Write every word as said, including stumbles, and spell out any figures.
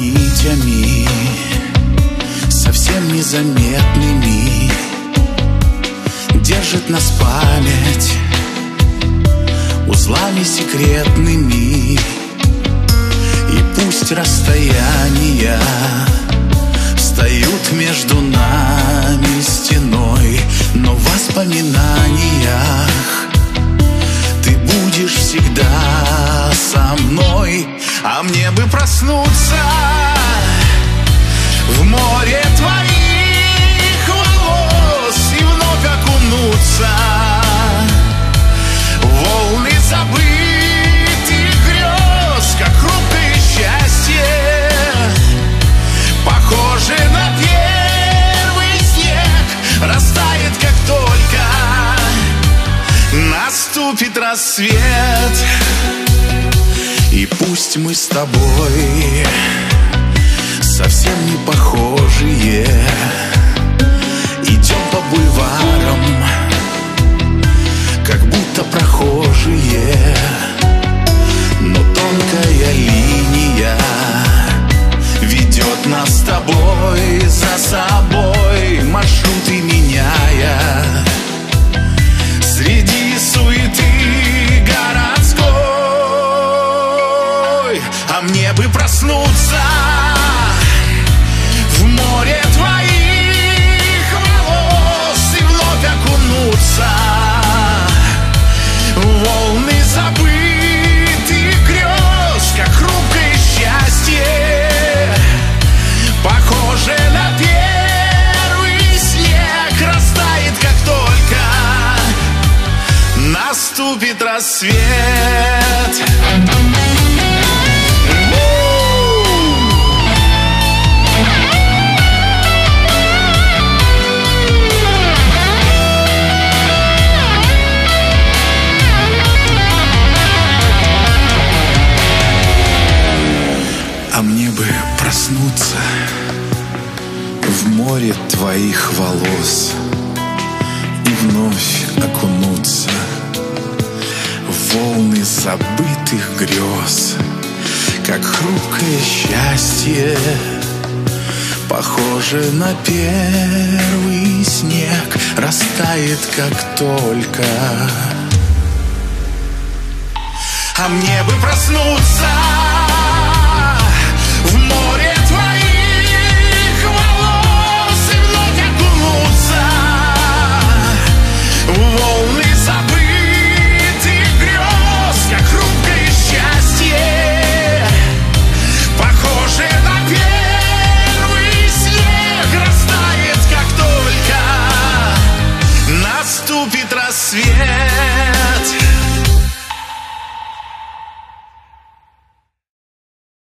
нитями, совсем незаметными, держит нас память узлами секретными. И пусть расстояния встают между нами стеной, но в воспоминаниях ты будешь всегда со мной. А мне бы проснуться в море твоих волос и вновь окунуться в волны забытых грез, как хрупкое счастье, похоже на первый снег, растает, как только наступит рассвет. И пусть мы с тобой совсем не похожие, идем по бульварам, как будто прохожие, но тонкая линия ведет нас с тобой за собой, маршруты меняя среди суеты городской. А мне бы проснуться в море твоих волос и вновь окунуться в волны забытых грез, как хрупкое счастье, похоже на первый снег, растает, как только наступит рассвет. А мне бы проснуться в море твоих волос и вновь окунуться в волны забытых грез, как хрупкое счастье, похоже на первый снег, растает, как только. А мне бы проснуться в море твоих волос и вновь окунуться в волны забытых грез, как хрупкое счастье, похоже на первый снег, растает, как только наступит рассвет.